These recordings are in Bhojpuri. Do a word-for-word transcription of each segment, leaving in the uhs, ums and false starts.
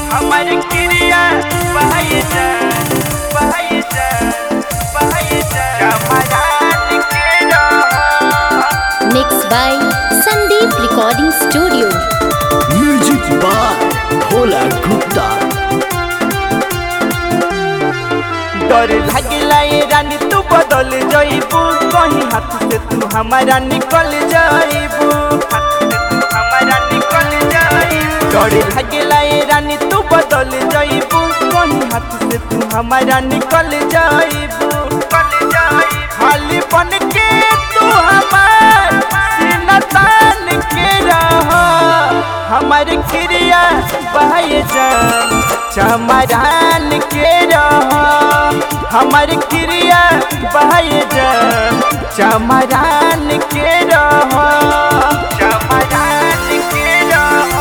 हमर क्रिया बहाइजा बहाइजा बहाइजा चमरान के रह। Mixed by Sandeep Recording Studio. Music by Bhola Gupta. डर लागला ये रानी तू बदल जाइबू, कहीं हाथ से तू हमारा निकल जाइबू, हमारा निकल जाइबू। डर लागला ये रानी तू बदल जाइबू, कहीं हाथ से तू हमारा निकल जाइबू, निकल जाइबू। खाली बन के तू हमार सीना तान के रह, हमारी क्रिया बहाइजान चमरान के रह, हमारी क्रिया बहाइजान चमरान के रह, चमरान के रह।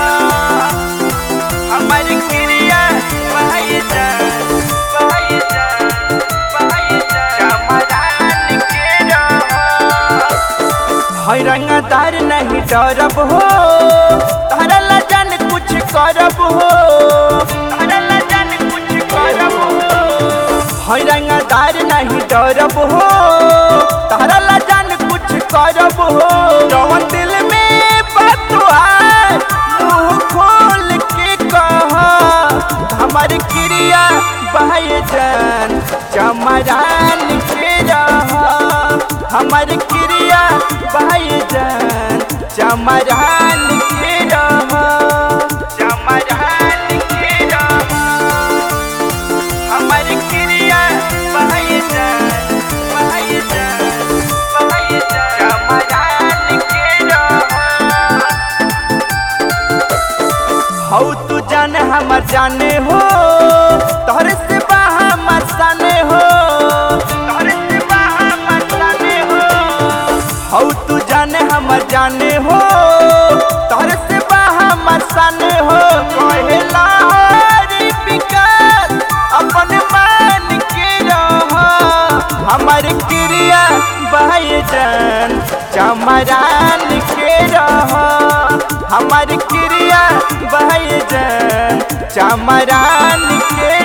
हमारी क्रिया बहाइजान बहाइजान बहाइजान चमरान के रह। है रंगदार नहीं डरब हो, तारा ला जान कुछ करब हो, तारा ला जान कुछ करब हो। है रंगदार नहीं डरब हो, तारा ला जान कुछ करब हो। जवन दिल में बात है मुँह खोल के कह, हमारी क्रिया बहाइजान चमरान के रह, हमारी क्रिया बहाइजान चमरान के रह, चमरान के रह। हमारी क्रिया बहाइजान बहाइजान बहाइजान चमरान के रह। हौ तू जान हमर जाने हो, तोहरे से बाहा मसाने हो, तोहरे से बाहा मसाने हो। हौ तू जाने हमर जाने हो, तोहरे से बाहा मसाने हो। कहला हरी विकास अपन मान के रह, हमारी क्रिया बहाइजान चमरान के रह, हमारी क्रिया बहाइजान चमरान के